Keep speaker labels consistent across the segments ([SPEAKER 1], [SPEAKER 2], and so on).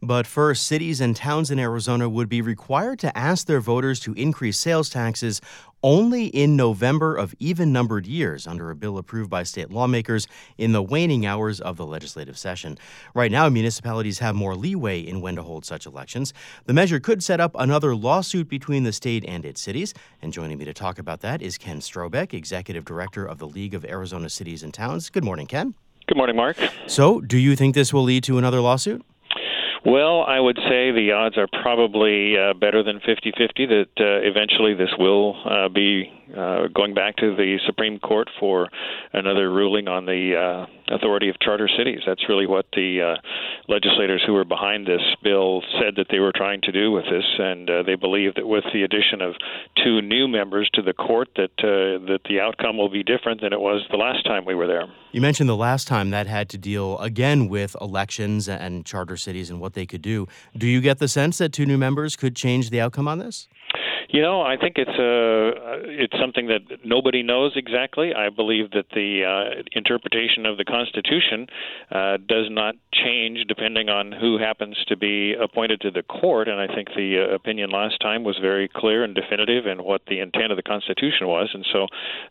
[SPEAKER 1] But first, cities and towns in Arizona would be required to ask their voters to increase sales taxes only in November of even-numbered years under a bill approved by state lawmakers in the waning hours of the legislative session. Right now, municipalities have more leeway in when to hold such elections. The measure could set up another lawsuit between the state and its cities. And joining me to talk about that is Ken Strobeck, Executive Director of the League of Arizona Cities and Towns. Good morning, Ken.
[SPEAKER 2] Good morning, Mark.
[SPEAKER 1] So, do you think this will lead to another lawsuit?
[SPEAKER 2] Well, I would say the odds are probably better than 50-50 that eventually this will be going back to the Supreme Court for another ruling on the authority of charter cities. That's really what the legislators who were behind this bill said that they were trying to do with this, and they believe that with the addition of two new members to the court that the outcome will be different than it was the last time we were there.
[SPEAKER 1] You mentioned the last time that had to deal again with elections and charter cities and what they could do. Do you get the sense that two new members could change the outcome on this?
[SPEAKER 2] You know, I think it's something that nobody knows exactly. I believe that the interpretation of the Constitution does not change depending on who happens to be appointed to the court, and I think the opinion last time was very clear and definitive in what the intent of the Constitution was. And so,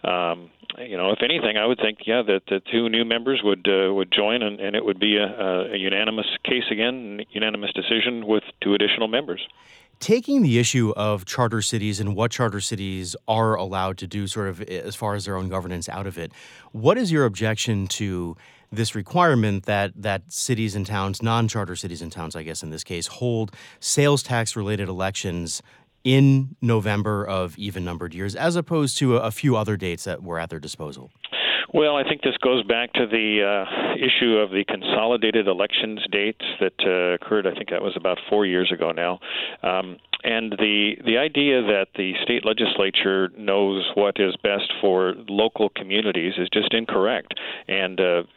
[SPEAKER 2] if anything, I would think, that the two new members would join, and it would be a unanimous case again, unanimous decision with two additional members.
[SPEAKER 1] Taking the issue of charter cities and what charter cities are allowed to do sort of as far as their own governance out of it, what is your objection to this requirement that cities and towns, non-charter cities and towns, I guess in this case, hold sales tax-related elections in November of even-numbered years as opposed to a few other dates that were at their disposal?
[SPEAKER 2] Well, I think this goes back to the issue of the consolidated elections dates that occurred, I think that was about 4 years ago now. And the idea that the state legislature knows what is best for local communities is just incorrect. And,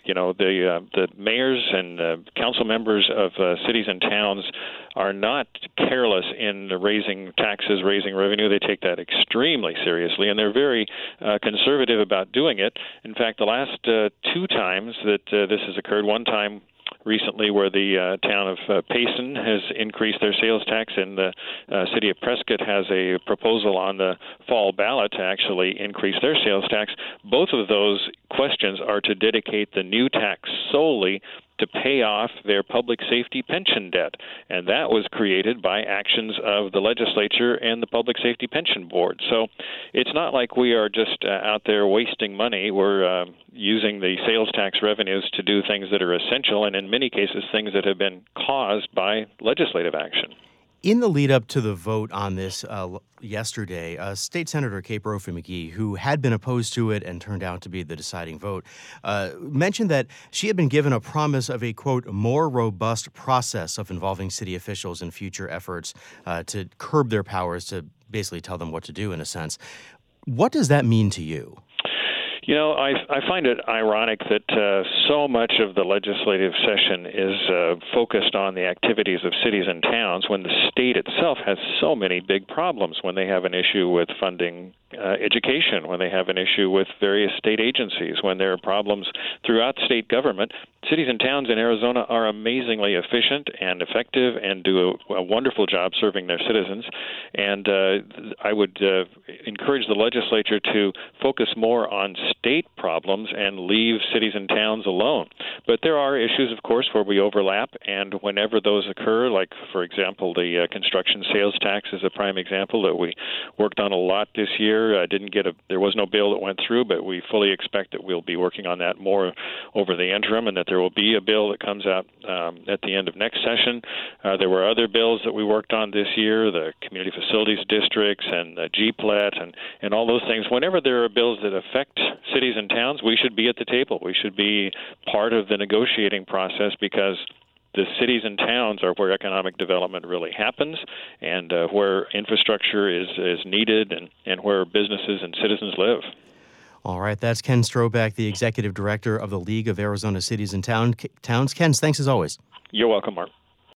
[SPEAKER 2] the mayors and council members of cities and towns are not careless in raising taxes, raising revenue. They take that extremely seriously, and they're very conservative about doing it. In fact, the last two times that this has occurred, one time recently where the town of Payson has increased their sales tax, and the city of Prescott has a proposal on the fall ballot to actually increase their sales tax. Both of those questions are to dedicate the new tax solely to pay off their public safety pension debt. And that was created by actions of the legislature and the Public Safety Pension Board. So it's not like we are just out there wasting money. We're using the sales tax revenues to do things that are essential, and in many cases, things that have been caused by legislative action.
[SPEAKER 1] In the lead up to the vote on this yesterday, State Senator Kate Brophy-McGee, who had been opposed to it and turned out to be the deciding vote, mentioned that she had been given a promise of a, quote, more robust process of involving city officials in future efforts to curb their powers, to basically tell them what to do, in a sense. What does that mean to you?
[SPEAKER 2] You know, I find it ironic that so much of the legislative session is focused on the activities of cities and towns when the state itself has so many big problems, when they have an issue with funding education, when they have an issue with various state agencies, when there are problems throughout state government. Cities and towns in Arizona are amazingly efficient and effective and do a wonderful job serving their citizens. And I would encourage the legislature to focus more on state problems and leave cities and towns alone. But there are issues, of course, where we overlap, and whenever those occur, like, for example, the construction sales tax is a prime example that we worked on a lot this year. There was no bill that went through, but we fully expect that we'll be working on that more over the interim, and that there will be a bill that comes out at the end of next session. There were other bills that we worked on this year, the community facilities districts and the GPLET and all those things. Whenever there are bills that affect cities and towns, we should be at the table. We should be part of the negotiating process, because the cities and towns are where economic development really happens, and where infrastructure is needed, and where businesses and citizens live.
[SPEAKER 1] All right, that's Ken Strobeck, the Executive Director of the League of Arizona Cities and Towns. Ken, thanks as always.
[SPEAKER 2] You're welcome, Mark.